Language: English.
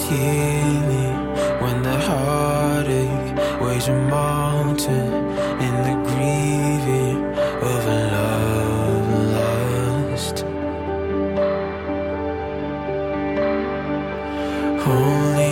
healing when the heartache weighs a mountain in the grieving of a love lost. Only